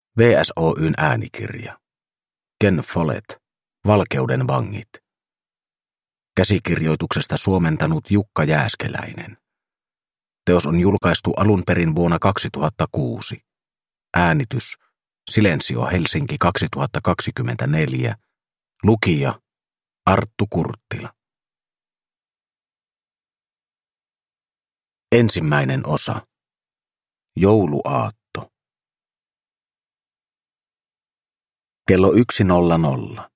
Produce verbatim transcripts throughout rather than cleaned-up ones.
V S O:n äänikirja. Ken Follett, Valkeuden vangit. Käsikirjoituksesta suomentanut Jukka Jääskeläinen. Teos on julkaistu alun perin vuonna kaksituhattakuusi. Äänitys Silensio Helsinki kaksituhattakaksikymmentäneljä. Lukija Arttu Kurttila. Ensimmäinen osa. Jouluaatto. Kello yksi nolla nolla.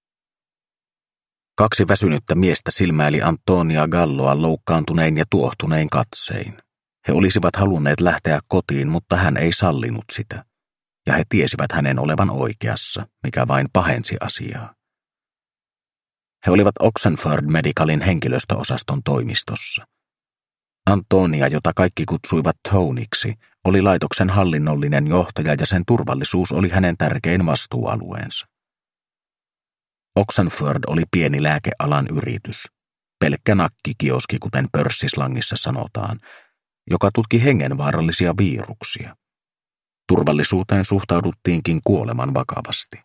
Kaksi väsynyttä miestä silmäili Antonia Galloa loukkaantunein ja tuohtunein katsein. He olisivat halunneet lähteä kotiin, mutta hän ei sallinut sitä. Ja he tiesivät hänen olevan oikeassa, mikä vain pahensi asiaa. He olivat Oxenford Medicalin henkilöstöosaston toimistossa. Antonia, jota kaikki kutsuivat Toniksi, oli laitoksen hallinnollinen johtaja ja sen turvallisuus oli hänen tärkein vastuualueensa. Oxenford oli pieni lääkealan yritys, pelkkä nakkikioski, kuten pörssislangissa sanotaan, joka tutki hengenvaarallisia viruksia. Turvallisuuteen suhtauduttiinkin kuoleman vakavasti.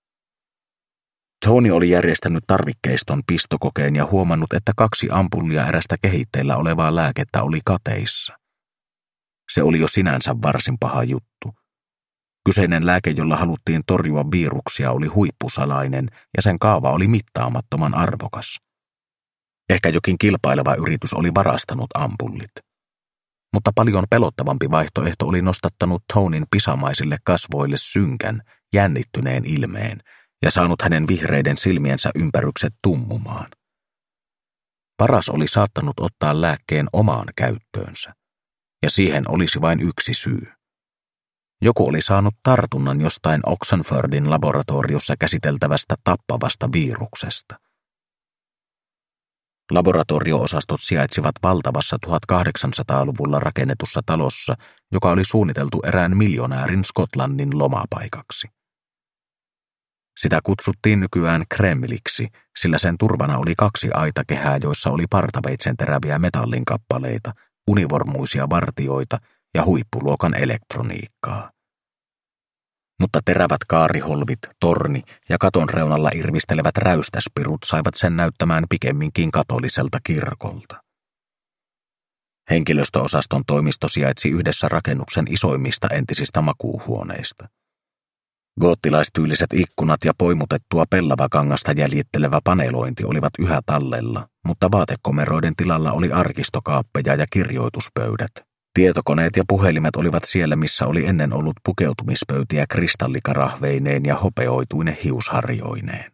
Tony oli järjestänyt tarvikkeiston pistokokeen ja huomannut, että kaksi ampullia erästä kehitteillä olevaa lääkettä oli kateissa. Se oli jo sinänsä varsin paha juttu. Kyseinen lääke, jolla haluttiin torjua viruksia, oli huippusalainen ja sen kaava oli mittaamattoman arvokas. Ehkä jokin kilpaileva yritys oli varastanut ampullit. Mutta paljon pelottavampi vaihtoehto oli nostattanut Tonin pisamaisille kasvoille synkän, jännittyneen ilmeen ja saanut hänen vihreiden silmiensä ympärykset tummumaan. Paras oli saattanut ottaa lääkkeen omaan käyttöönsä, ja siihen olisi vain yksi syy. Joku oli saanut tartunnan jostain Oxenfordin laboratoriossa käsiteltävästä tappavasta viruksesta. Laboratorio-osastot sijaitsivat valtavassa tuhatkahdeksansataaluvulla rakennetussa talossa, joka oli suunniteltu erään miljonäärin Skotlannin lomapaikaksi. Sitä kutsuttiin nykyään Kremliksi, sillä sen turvana oli kaksi aitakehää, joissa oli partaveitsen teräviä metallinkappaleita, univormuisia vartioita ja huippuluokan elektroniikkaa. Mutta terävät kaariholvit, torni ja katon reunalla irvistelevät räystäspirut saivat sen näyttämään pikemminkin katoliselta kirkolta. Henkilöstöosaston toimisto sijaitsi yhdessä rakennuksen isoimmista entisistä makuuhuoneista. Goottilaistyyliset ikkunat ja poimutettua pellavakangasta jäljittelevä panelointi olivat yhä tallella, mutta vaatekomeroiden tilalla oli arkistokaappeja ja kirjoituspöydät. Tietokoneet ja puhelimet olivat siellä, missä oli ennen ollut pukeutumispöytiä kristallikarahveineen ja hopeoituine hiusharjoineen.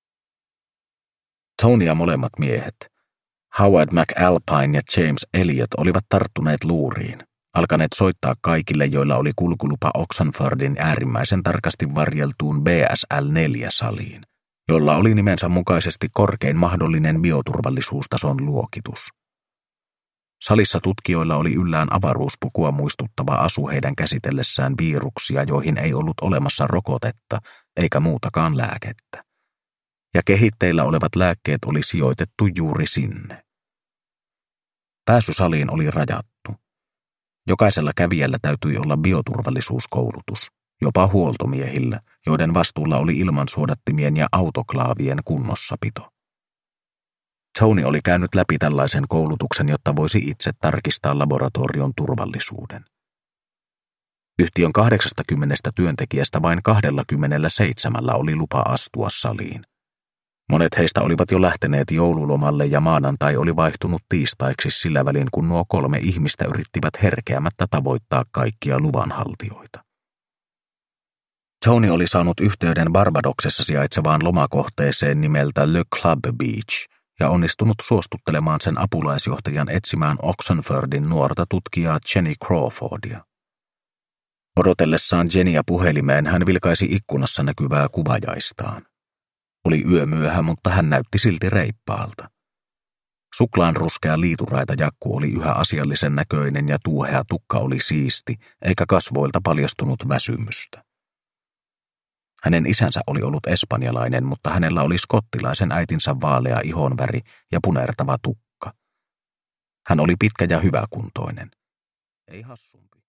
Tony ja molemmat miehet, Howard McAlpine ja James Elliot, olivat tarttuneet luuriin, alkaneet soittaa kaikille, joilla oli kulkulupa Oxenfordin äärimmäisen tarkasti varjeltuun B S L neljä saliin, jolla oli nimensä mukaisesti korkein mahdollinen bioturvallisuustason luokitus. Salissa tutkijoilla oli yllään avaruuspukua muistuttava asu heidän käsitellessään viruksia, joihin ei ollut olemassa rokotetta eikä muutakaan lääkettä. Ja kehitteillä olevat lääkkeet oli sijoitettu juuri sinne. Pääsy saliin oli rajattu. Jokaisella kävijällä täytyi olla bioturvallisuuskoulutus, jopa huoltomiehillä, joiden vastuulla oli ilmansuodattimien ja autoklaavien kunnossapito. Tony oli käynyt läpi tällaisen koulutuksen, jotta voisi itse tarkistaa laboratorion turvallisuuden. Yhtiön kahdeksastakymmenestä työntekijästä vain kaksikymmentäseitsemän oli lupa astua saliin. Monet heistä olivat jo lähteneet joululomalle ja maanantai oli vaihtunut tiistaiksi sillä välin, kun nuo kolme ihmistä yrittivät herkeämättä tavoittaa kaikkia luvanhaltijoita. Tony oli saanut yhteyden Barbadoksessa sijaitsevaan lomakohteeseen nimeltä Le Club Beach ja onnistunut suostuttelemaan sen apulaisjohtajan etsimään Oxenfordin nuorta tutkijaa Jenny Crawfordia. Odotellessaan Jennyä puhelimeen hän vilkaisi ikkunassa näkyvää kuvajaistaan. Oli yömyöhä, mutta hän näytti silti reippaalta. Suklaanruskea liituraita jakku oli yhä asiallisen näköinen ja tuuhea tukka oli siisti, eikä kasvoilta paljastunut väsymystä. Hänen isänsä oli ollut espanjalainen, mutta hänellä oli skottilaisen äitinsä vaalea ihonväri ja punertava tukka. Hän oli pitkä ja hyväkuntoinen. Ei hassumpi.